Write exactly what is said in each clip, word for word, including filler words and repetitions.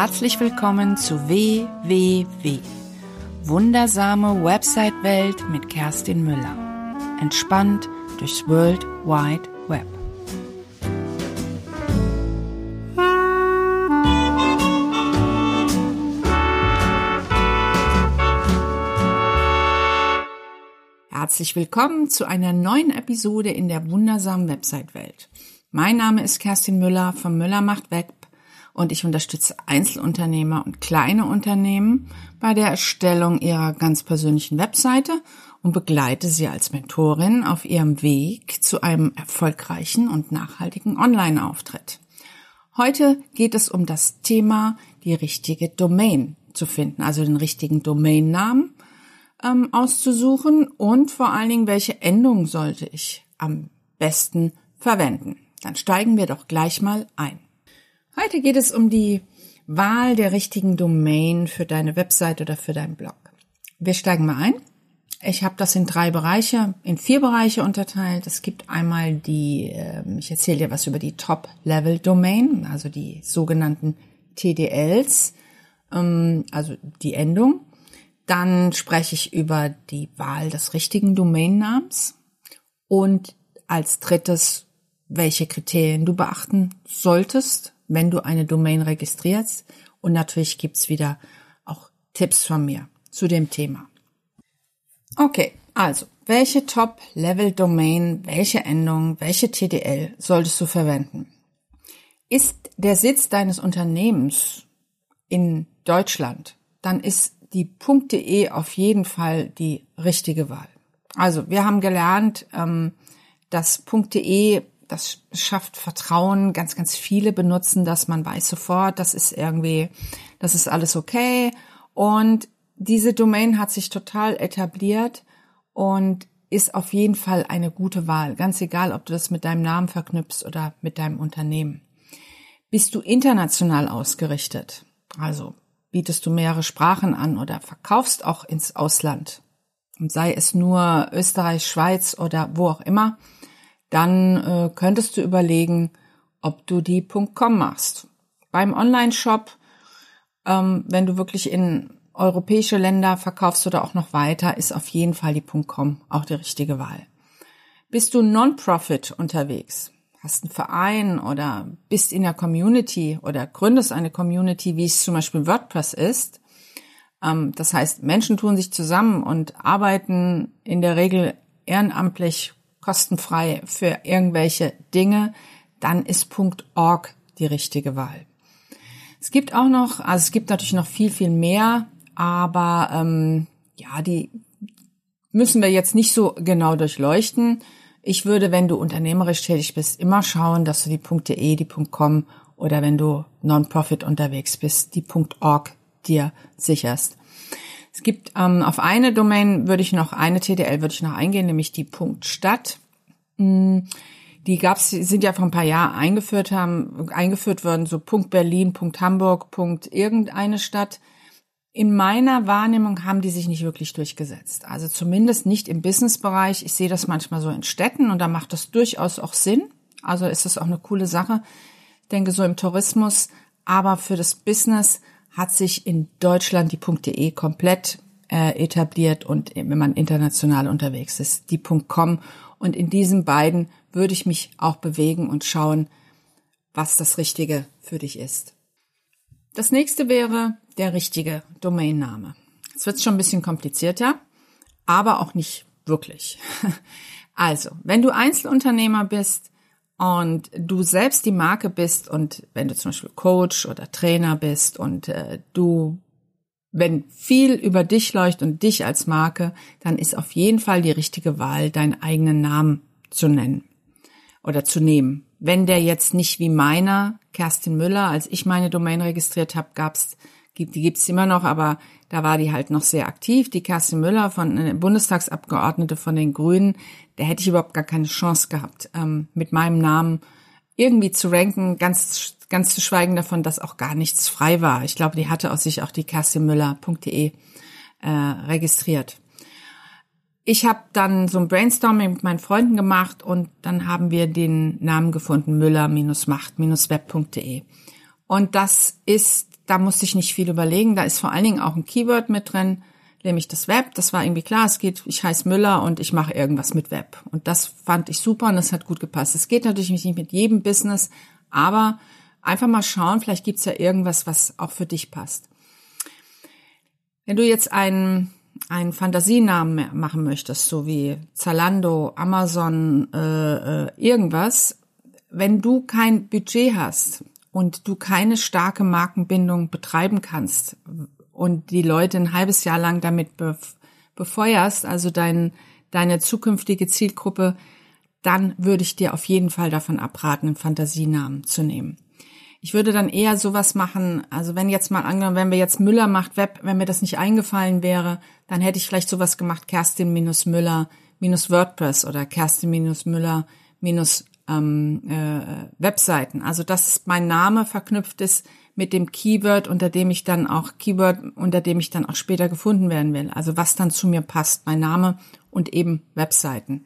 Herzlich willkommen zu W W W. Wundersame Website-Welt mit Kerstin Müller. Entspannt durchs World Wide Web. Herzlich willkommen zu einer neuen Episode in der wundersamen Website-Welt. Mein Name ist Kerstin Müller von Müller macht Web und ich unterstütze Einzelunternehmer und kleine Unternehmen bei der Erstellung ihrer ganz persönlichen Webseite und begleite sie als Mentorin auf ihrem Weg zu einem erfolgreichen und nachhaltigen Online-Auftritt. Heute geht es um das Thema, die richtige Domain zu finden, also den richtigen Domainnamen ähm, auszusuchen und vor allen Dingen, welche Endung sollte ich am besten verwenden. Dann steigen wir doch gleich mal ein. Heute geht es um die Wahl der richtigen Domain für deine Website oder für deinen Blog. Wir steigen mal ein. Ich habe das in drei Bereiche, in vier Bereiche unterteilt. Es gibt einmal die, ich erzähle dir was über die Top-Level-Domain, also die sogenannten T D Ls, also die Endung. Dann spreche ich über die Wahl des richtigen Domainnamens und als drittes, welche Kriterien du beachten solltest, wenn du eine Domain registrierst. Und natürlich gibt's wieder auch Tipps von mir zu dem Thema. Okay, also, welche Top-Level-Domain, welche Endung, welche T D L solltest du verwenden? Ist der Sitz deines Unternehmens in Deutschland, dann ist die .de auf jeden Fall die richtige Wahl. Also, wir haben gelernt, dass .de, das schafft Vertrauen. Ganz, ganz viele benutzen das. Man weiß sofort, das ist irgendwie, das ist alles okay. Und diese Domain hat sich total etabliert und ist auf jeden Fall eine gute Wahl. Ganz egal, ob du das mit deinem Namen verknüpfst oder mit deinem Unternehmen. Bist du international ausgerichtet? Also bietest du mehrere Sprachen an oder verkaufst auch ins Ausland? Und sei es nur Österreich, Schweiz oder wo auch immer, dann äh, könntest du überlegen, ob du die .com machst. Beim Online-Shop, ähm, wenn du wirklich in europäische Länder verkaufst oder auch noch weiter, ist auf jeden Fall die .com auch die richtige Wahl. Bist du Non-Profit unterwegs, hast einen Verein oder bist in der Community oder gründest eine Community, wie es zum Beispiel WordPress ist, ähm, das heißt, Menschen tun sich zusammen und arbeiten in der Regel ehrenamtlich kostenfrei für irgendwelche Dinge, dann ist .org die richtige Wahl. Es gibt auch noch, also es gibt natürlich noch viel, viel mehr, aber ähm, ja, die müssen wir jetzt nicht so genau durchleuchten. Ich würde, wenn du unternehmerisch tätig bist, immer schauen, dass du die .de, die .com oder wenn du Non-Profit unterwegs bist, die .org dir sicherst. Es gibt ähm, auf eine Domain würde ich noch, eine T D L würde ich noch eingehen, nämlich die .stadt. Die gab's, sind ja vor ein paar Jahren eingeführt haben, eingeführt worden, so .berlin, .hamburg, irgendeine Stadt. In meiner Wahrnehmung haben die sich nicht wirklich durchgesetzt. Also zumindest nicht im Businessbereich. Ich sehe das manchmal so in Städten und da macht das durchaus auch Sinn. Also ist das auch eine coole Sache. Ich denke so im Tourismus, aber für das Business hat sich in Deutschland die .de komplett äh, etabliert und wenn man international unterwegs ist, die .com. Und in diesen beiden würde ich mich auch bewegen und schauen, was das Richtige für dich ist. Das nächste wäre der richtige Domainname. Jetzt wird es schon ein bisschen komplizierter, aber auch nicht wirklich. Also, wenn du Einzelunternehmer bist, und du selbst die Marke bist und wenn du zum Beispiel Coach oder Trainer bist und äh, du, wenn viel über dich läuft und dich als Marke, dann ist auf jeden Fall die richtige Wahl, deinen eigenen Namen zu nennen oder zu nehmen. Wenn der jetzt nicht wie meiner, Kerstin Müller, als ich meine Domain registriert habe, gab's, gibt, die gibt's immer noch, aber da war die halt noch sehr aktiv. Die Kerstin Müller, von äh, Bundestagsabgeordnete von den Grünen, da hätte ich überhaupt gar keine Chance gehabt, ähm, mit meinem Namen irgendwie zu ranken, ganz ganz zu schweigen davon, dass auch gar nichts frei war. Ich glaube, die hatte aus sich auch die kerstinmüller punkt de äh, registriert. Ich habe dann so ein Brainstorming mit meinen Freunden gemacht und dann haben wir den Namen gefunden, müller Bindestrich macht Bindestrich web punkt de. Und das ist da musste ich nicht viel überlegen. Da ist vor allen Dingen auch ein Keyword mit drin, nämlich das Web. Das war irgendwie klar, es geht, ich heiße Müller und ich mache irgendwas mit Web. Und das fand ich super und das hat gut gepasst. Es geht natürlich nicht mit jedem Business, aber einfach mal schauen, vielleicht gibt's ja irgendwas, was auch für dich passt. Wenn du jetzt einen, einen Fantasienamen machen möchtest, so wie Zalando, Amazon, äh, äh, irgendwas, wenn du kein Budget hast und du keine starke Markenbindung betreiben kannst und die Leute ein halbes Jahr lang damit befeuerst, also dein, deine zukünftige Zielgruppe, dann würde ich dir auf jeden Fall davon abraten, einen Fantasienamen zu nehmen. Ich würde dann eher sowas machen, also wenn jetzt mal angenommen, wenn wir jetzt Müller macht Web, wenn mir das nicht eingefallen wäre, dann hätte ich vielleicht sowas gemacht, Kerstin-Müller-WordPress oder Kerstin-Müller- ähm, äh, Webseiten. Also dass mein Name verknüpft ist mit dem Keyword, unter dem ich dann auch Keyword, unter dem ich dann auch später gefunden werden will. Also was dann zu mir passt, mein Name und eben Webseiten.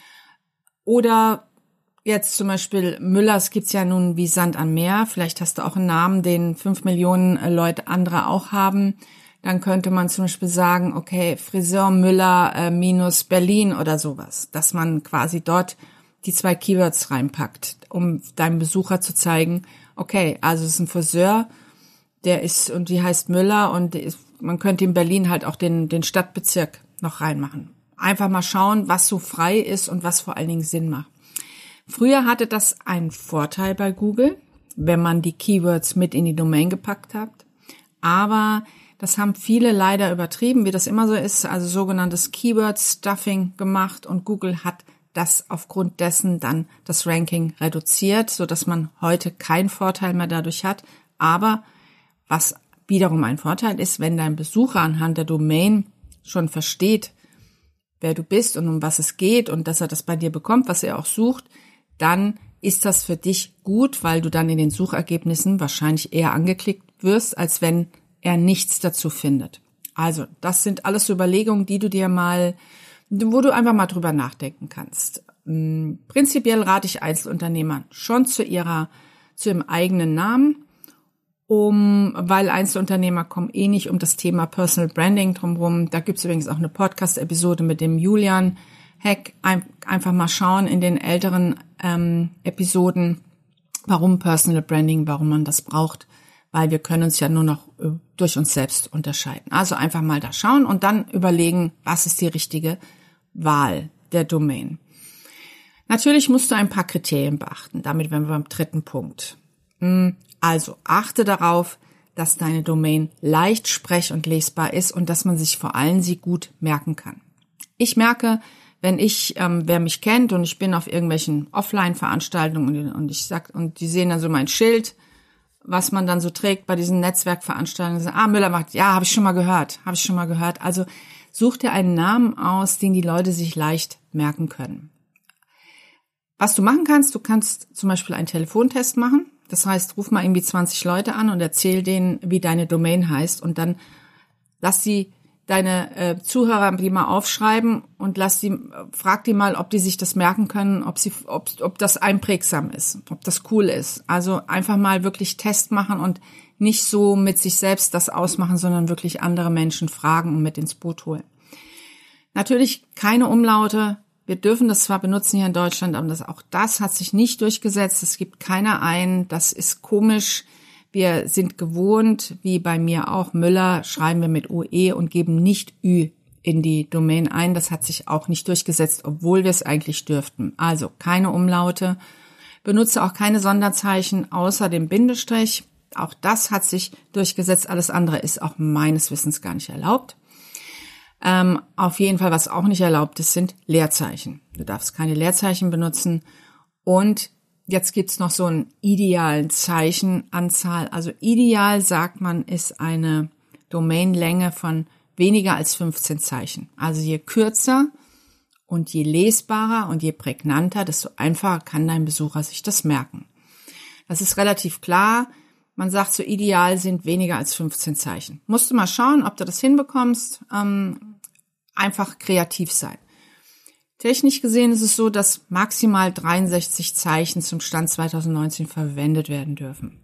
Oder jetzt zum Beispiel Müllers gibt's ja nun wie Sand am Meer. Vielleicht hast du auch einen Namen, den fünf Millionen Leute andere auch haben. Dann könnte man zum Beispiel sagen, okay, Friseur Müller äh, minus Berlin oder sowas. Dass man quasi dort die zwei Keywords reinpackt, um deinem Besucher zu zeigen, okay, also es ist ein Friseur, der ist, und die heißt Müller und ist, man könnte in Berlin halt auch den, den Stadtbezirk noch reinmachen. Einfach mal schauen, was so frei ist und was vor allen Dingen Sinn macht. Früher hatte das einen Vorteil bei Google, wenn man die Keywords mit in die Domain gepackt hat. Aber das haben viele leider übertrieben, wie das immer so ist, also sogenanntes Keyword-Stuffing gemacht und Google hat das aufgrund dessen dann das Ranking reduziert, so dass man heute keinen Vorteil mehr dadurch hat. Aber was wiederum ein Vorteil ist, wenn dein Besucher anhand der Domain schon versteht, wer du bist und um was es geht und dass er das bei dir bekommt, was er auch sucht, dann ist das für dich gut, weil du dann in den Suchergebnissen wahrscheinlich eher angeklickt wirst, als wenn er nichts dazu findet. Also, das sind alles Überlegungen, die du dir mal, wo du einfach mal drüber nachdenken kannst. Prinzipiell rate ich Einzelunternehmern schon zu ihrer, zu ihrem eigenen Namen, um, weil Einzelunternehmer kommen eh nicht um das Thema Personal Branding drumherum. Da gibt's übrigens auch eine Podcast-Episode mit dem Julian Heck, ein, einfach mal schauen in den älteren ähm, Episoden, warum Personal Branding, warum man das braucht, weil wir können uns ja nur noch äh, durch uns selbst unterscheiden. Also einfach mal da schauen und dann überlegen, was ist die richtige Wahl der Domain. Natürlich musst du ein paar Kriterien beachten. Damit wären wir beim dritten Punkt. Also achte darauf, dass deine Domain leicht sprech- und lesbar ist und dass man sich vor allem sie gut merken kann. Ich merke, wenn ich, ähm, wer mich kennt und ich bin auf irgendwelchen Offline-Veranstaltungen und, und ich sag, und die sehen dann so mein Schild, was man dann so trägt bei diesen Netzwerkveranstaltungen, ah, Müller macht, ja, habe ich schon mal gehört, habe ich schon mal gehört. Also such dir einen Namen aus, den die Leute sich leicht merken können. Was du machen kannst, du kannst zum Beispiel einen Telefontest machen. Das heißt, ruf mal irgendwie zwanzig Leute an und erzähl denen, wie deine Domain heißt und dann lass sie deine äh, Zuhörer die mal aufschreiben und lass die, frag die mal, ob die sich das merken können, ob sie, ob, ob das einprägsam ist, ob das cool ist. Also einfach mal wirklich Test machen und nicht so mit sich selbst das ausmachen, sondern wirklich andere Menschen fragen und mit ins Boot holen. Natürlich keine Umlaute. Wir dürfen das zwar benutzen hier in Deutschland, aber das, auch das hat sich nicht durchgesetzt. Es gibt keiner ein. Das ist komisch. Wir sind gewohnt, wie bei mir auch, Müller schreiben wir mit O E und geben nicht Ü in die Domain ein. Das hat sich auch nicht durchgesetzt, obwohl wir es eigentlich dürften. Also keine Umlaute. Benutze auch keine Sonderzeichen außer dem Bindestrich. Auch das hat sich durchgesetzt. Alles andere ist auch meines Wissens gar nicht erlaubt. Ähm, auf jeden Fall, was auch nicht erlaubt ist, sind Leerzeichen. Du darfst keine Leerzeichen benutzen. Und jetzt gibt's noch so einen idealen Zeichenanzahl. Also ideal, sagt man, ist eine Domainlänge von weniger als fünfzehn Zeichen. Also je kürzer und je lesbarer und je prägnanter, desto einfacher kann dein Besucher sich das merken. Das ist relativ klar. Man sagt, so ideal sind weniger als fünfzehn Zeichen. Musst du mal schauen, ob du das hinbekommst. Ähm, einfach kreativ sein. Technisch gesehen ist es so, dass maximal dreiundsechzig Zeichen zum Stand zwanzig neunzehn verwendet werden dürfen.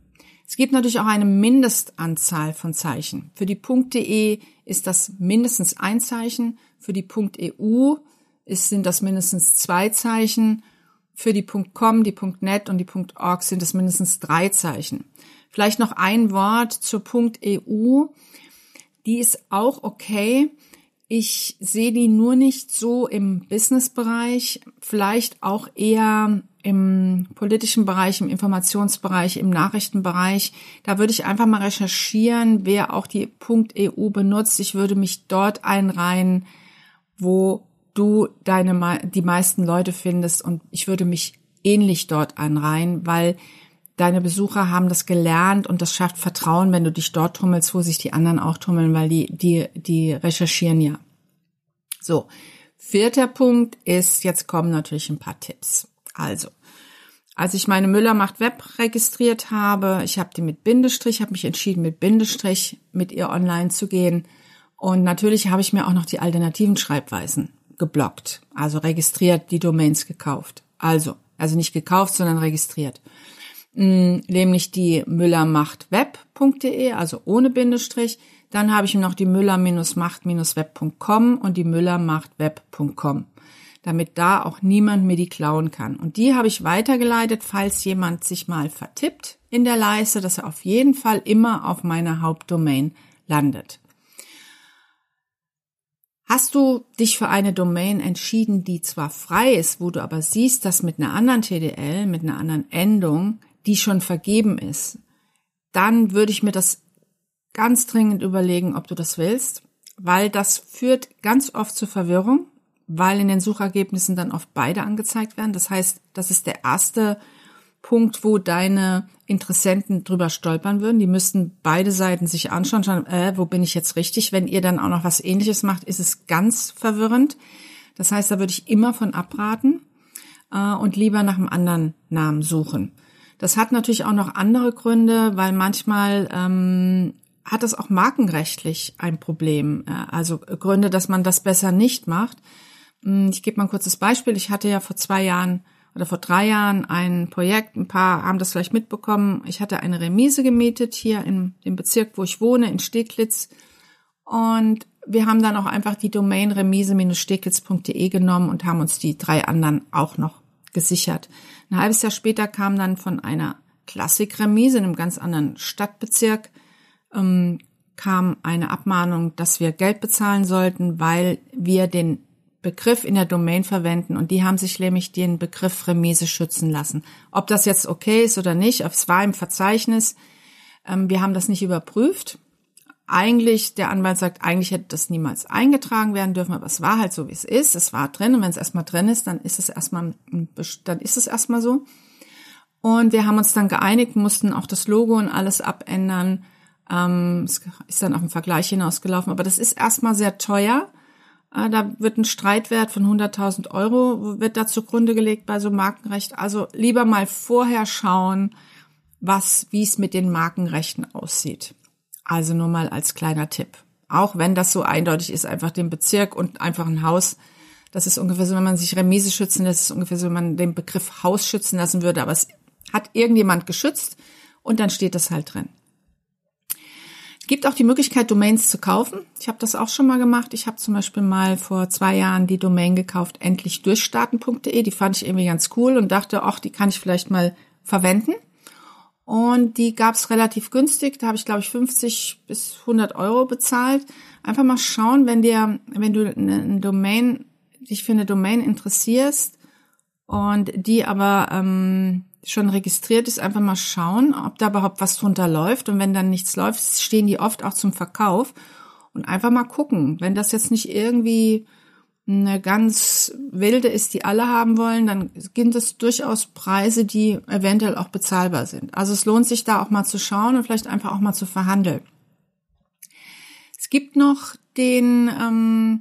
Es gibt natürlich auch eine Mindestanzahl von Zeichen. Für die .de ist das mindestens ein Zeichen, für die .eu ist, sind das mindestens zwei Zeichen, für die .com, die .net und die .org sind es mindestens drei Zeichen. Vielleicht noch ein Wort zur .eu, die ist auch okay. Ich sehe die nur nicht so im Businessbereich, vielleicht auch eher im politischen Bereich, im Informationsbereich, im Nachrichtenbereich. Da würde ich einfach mal recherchieren, wer auch die .eu benutzt. Ich würde mich dort einreihen, wo du deine die meisten Leute findest, und ich würde mich ähnlich dort einreihen, weil deine Besucher haben das gelernt und das schafft Vertrauen, wenn du dich dort tummelst, wo sich die anderen auch tummeln, weil die, die, die recherchieren ja. So. Vierter Punkt ist, jetzt kommen natürlich ein paar Tipps. Also, als ich meine Müller macht Web registriert habe, ich habe die mit Bindestrich, habe mich entschieden, mit Bindestrich mit ihr online zu gehen. Und natürlich habe ich mir auch noch die alternativen Schreibweisen geblockt, also registriert, die Domains gekauft. Also, also nicht gekauft, sondern registriert. Nämlich die müller macht web punkt de, also ohne Bindestrich. Dann habe ich noch die müller macht web punkt com und die müller macht web punkt com, damit da auch niemand mir die klauen kann. Und die habe ich weitergeleitet, falls jemand sich mal vertippt in der Leiste, dass er auf jeden Fall immer auf meiner Hauptdomain landet. Hast du dich für eine Domain entschieden, die zwar frei ist, wo du aber siehst, dass mit einer anderen T D L, mit einer anderen Endung, die schon vergeben ist, dann würde ich mir das ganz dringend überlegen, ob du das willst, weil das führt ganz oft zur Verwirrung, weil in den Suchergebnissen dann oft beide angezeigt werden. Das heißt, das ist der erste Punkt, wo deine Interessenten drüber stolpern würden. Die müssten beide Seiten sich anschauen, schauen, äh, wo bin ich jetzt richtig? Wenn ihr dann auch noch was Ähnliches macht, ist es ganz verwirrend. Das heißt, da würde ich immer von abraten äh, und lieber nach einem anderen Namen suchen. Das hat natürlich auch noch andere Gründe, weil manchmal ähm, hat das auch markenrechtlich ein Problem. Also Gründe, dass man das besser nicht macht. Ich gebe mal ein kurzes Beispiel. Ich hatte ja vor zwei Jahren oder vor drei Jahren ein Projekt, ein paar haben das vielleicht mitbekommen. Ich hatte eine Remise gemietet hier in dem Bezirk, wo ich wohne, in Steglitz. Und wir haben dann auch einfach die Domain remise Bindestrich steglitz punkt de genommen und haben uns die drei anderen auch noch gesichert. Ein halbes Jahr später kam dann von einer Klassik-Remise in einem ganz anderen Stadtbezirk ähm, kam eine Abmahnung, dass wir Geld bezahlen sollten, weil wir den Begriff in der Domain verwenden, und die haben sich nämlich den Begriff Remise schützen lassen. Ob das jetzt okay ist oder nicht, es war im Verzeichnis, ähm, wir haben das nicht überprüft. Eigentlich, der Anwalt sagt, eigentlich hätte das niemals eingetragen werden dürfen, aber es war halt so, wie es ist. Es war drin, und wenn es erstmal drin ist, dann ist es erstmal, dann ist es erstmal so. Und wir haben uns dann geeinigt, mussten auch das Logo und alles abändern. Ähm, es ist dann auf den Vergleich hinausgelaufen, aber das ist erstmal sehr teuer. Äh, da wird ein Streitwert von hunderttausend Euro wird da zugrunde gelegt bei so Markenrecht. Also lieber mal vorher schauen, was, wie es mit den Markenrechten aussieht. Also nur mal als kleiner Tipp. Auch wenn das so eindeutig ist, einfach den Bezirk und einfach ein Haus. Das ist ungefähr so, wenn man sich Remise schützen lässt, ist ungefähr so, wenn man den Begriff Haus schützen lassen würde. Aber es hat irgendjemand geschützt und dann steht das halt drin. Es gibt auch die Möglichkeit, Domains zu kaufen. Ich habe das auch schon mal gemacht. Ich habe zum Beispiel mal vor zwei Jahren die Domain gekauft, endlich durchstarten punkt de. Die fand ich irgendwie ganz cool und dachte, ach, die kann ich vielleicht mal verwenden. Und die gab's relativ günstig. Da habe ich, glaube ich, fünfzig bis hundert Euro bezahlt. Einfach mal schauen, wenn dir, wenn du eine Domain, dich für eine Domain interessierst und die aber ähm, schon registriert ist, einfach mal schauen, ob da überhaupt was drunter läuft. Und wenn dann nichts läuft, stehen die oft auch zum Verkauf. Und einfach mal gucken. Wenn das jetzt nicht irgendwie eine ganz wilde ist, die alle haben wollen, dann sind es durchaus Preise, die eventuell auch bezahlbar sind. Also es lohnt sich da auch mal zu schauen und vielleicht einfach auch mal zu verhandeln. Es gibt noch den ähm,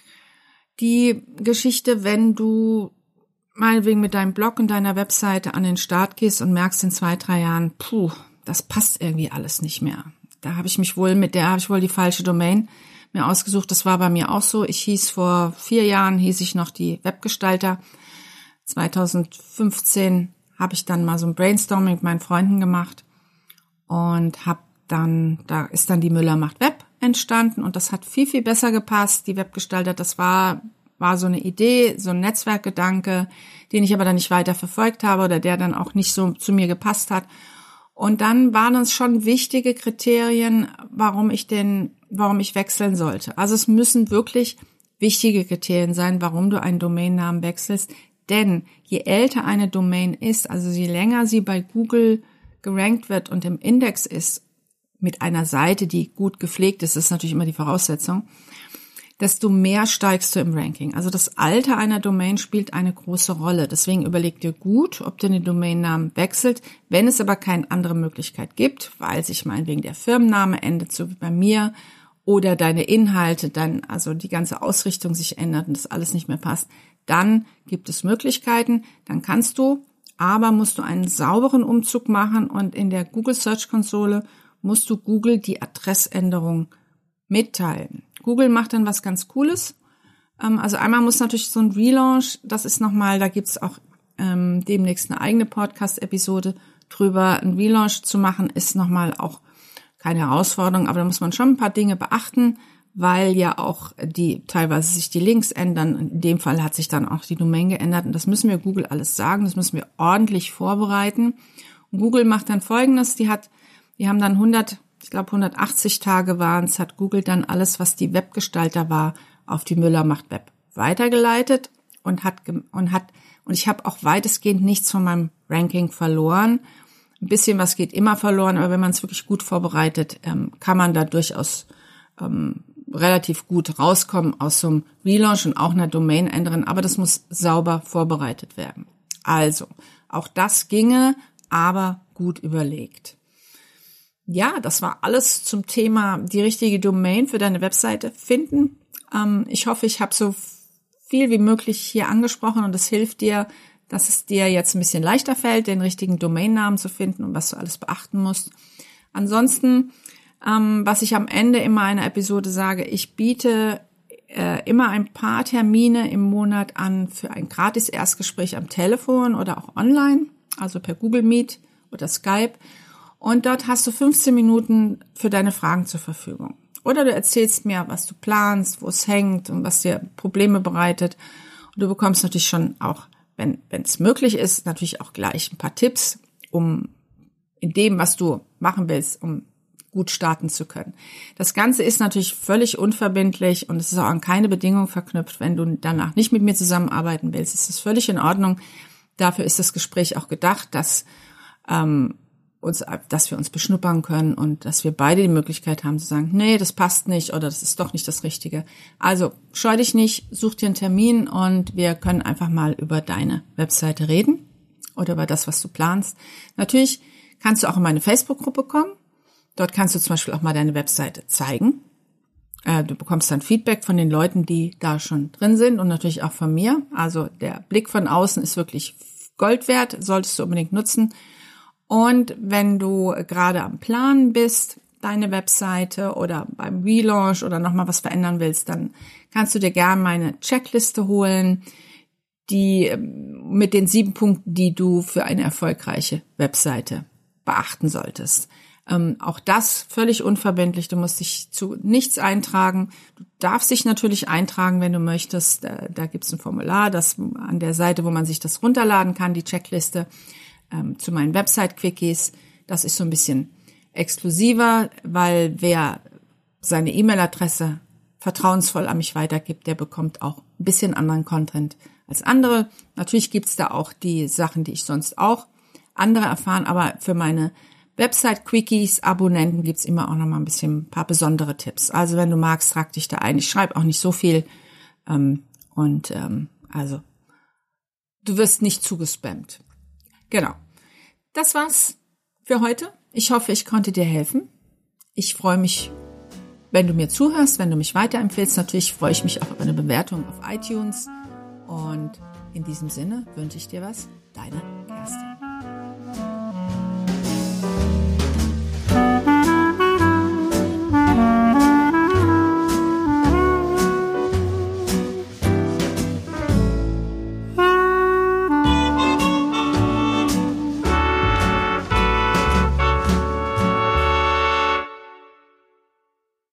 die Geschichte, wenn du meinetwegen mit deinem Blog und deiner Webseite an den Start gehst und merkst in zwei, drei Jahren, puh, das passt irgendwie alles nicht mehr. Da habe ich mich wohl mit der, habe ich wohl die falsche Domain mir ausgesucht. Das war bei mir auch so. Ich hieß vor vier Jahren, hieß ich noch die Webgestalter. zwanzig fünfzehn habe ich dann mal so ein Brainstorming mit meinen Freunden gemacht. und habe dann, da ist dann die Müller macht Web entstanden und das hat viel, viel besser gepasst. Die Webgestalter, das war, war so eine Idee, so ein Netzwerkgedanke, den ich aber dann nicht weiter verfolgt habe oder der dann auch nicht so zu mir gepasst hat. Und dann waren es schon wichtige Kriterien, warum ich den, warum ich wechseln sollte. Also es müssen wirklich wichtige Kriterien sein, warum du einen Domainnamen wechselst. Denn je älter eine Domain ist, also je länger sie bei Google gerankt wird und im Index ist, mit einer Seite, die gut gepflegt ist, ist natürlich immer die Voraussetzung, desto mehr steigst du im Ranking. Also das Alter einer Domain spielt eine große Rolle. Deswegen überleg dir gut, ob du den Domainnamen wechselt. Wenn es aber keine andere Möglichkeit gibt, weil sich meinetwegen der Firmenname ändert, so wie bei mir, oder deine Inhalte, dann also die ganze Ausrichtung sich ändert und das alles nicht mehr passt, dann gibt es Möglichkeiten. Dann kannst du, aber musst du einen sauberen Umzug machen und in der Google Search Konsole musst du Google die Adressänderung mitteilen. Google macht dann was ganz Cooles. Also einmal muss natürlich so ein Relaunch, das ist nochmal, da gibt's auch ähm, demnächst eine eigene Podcast-Episode drüber. Ein Relaunch zu machen ist nochmal auch keine Herausforderung, aber da muss man schon ein paar Dinge beachten, weil ja auch die teilweise sich die Links ändern. In dem Fall hat sich dann auch die Domain geändert und das müssen wir Google alles sagen, das müssen wir ordentlich vorbereiten. Und Google macht dann Folgendes, die hat Die haben dann hundert, ich glaube hundertachtzig Tage waren es, hat Google dann alles, was die Webgestalter war, auf die Müller macht Web weitergeleitet und hat und hat und ich habe auch weitestgehend nichts von meinem Ranking verloren. Ein bisschen was geht immer verloren, aber wenn man es wirklich gut vorbereitet, ähm, kann man da durchaus ähm, relativ gut rauskommen aus so einem Relaunch und auch einer Domain ändern. Aber das muss sauber vorbereitet werden. Also auch das ginge, aber gut überlegt. Ja, das war alles zum Thema die richtige Domain für deine Webseite finden. Ähm, ich hoffe, ich habe so viel wie möglich hier angesprochen und es hilft dir, dass es dir jetzt ein bisschen leichter fällt, den richtigen Domainnamen zu finden und was du alles beachten musst. Ansonsten, ähm, was ich am Ende immer einer Episode sage, ich biete äh, immer ein paar Termine im Monat an für ein gratis Erstgespräch am Telefon oder auch online, also per Google Meet oder Skype. Und dort hast du fünfzehn Minuten für deine Fragen zur Verfügung. Oder du erzählst mir, was du planst, wo es hängt und was dir Probleme bereitet. Und du bekommst natürlich schon auch, wenn wenn es möglich ist, natürlich auch gleich ein paar Tipps, um in dem, was du machen willst, um gut starten zu können. Das Ganze ist natürlich völlig unverbindlich und es ist auch an keine Bedingung verknüpft. Wenn du danach nicht mit mir zusammenarbeiten willst, ist das völlig in Ordnung. Dafür ist das Gespräch auch gedacht, dass ähm, uns, dass wir uns beschnuppern können und dass wir beide die Möglichkeit haben zu sagen, nee, das passt nicht oder das ist doch nicht das Richtige. Also scheu dich nicht, such dir einen Termin und wir können einfach mal über deine Webseite reden oder über das, was du planst. Natürlich kannst du auch in meine Facebook-Gruppe kommen. Dort kannst du zum Beispiel auch mal deine Webseite zeigen. Du bekommst dann Feedback von den Leuten, die da schon drin sind und natürlich auch von mir. Also der Blick von außen ist wirklich Gold wert, solltest du unbedingt nutzen. Und wenn du gerade am Planen bist, deine Webseite oder beim Relaunch oder nochmal was verändern willst, dann kannst du dir gerne meine Checkliste holen, die mit den sieben Punkten, die du für eine erfolgreiche Webseite beachten solltest. Ähm, auch das völlig unverbindlich. Du musst dich zu nichts eintragen. Du darfst dich natürlich eintragen, wenn du möchtest. Da, da gibt es ein Formular, das an der Seite, wo man sich das runterladen kann, die Checkliste. Zu meinen Website-Quickies. Das ist so ein bisschen exklusiver, weil wer seine E-Mail-Adresse vertrauensvoll an mich weitergibt, der bekommt auch ein bisschen anderen Content als andere. Natürlich gibt's da auch die Sachen, die ich sonst auch andere erfahren, aber für meine Website-Quickies, Abonnenten gibt's immer auch noch mal ein bisschen ein paar besondere Tipps. Also wenn du magst, trag dich da ein. Ich schreibe auch nicht so viel ähm, und ähm, also du wirst nicht zugespammt. Genau. Das war's für heute. Ich hoffe, ich konnte dir helfen. Ich freue mich, wenn du mir zuhörst, wenn du mich weiterempfehlst. Natürlich freue ich mich auch über eine Bewertung auf iTunes. Und in diesem Sinne wünsche ich dir was. Deine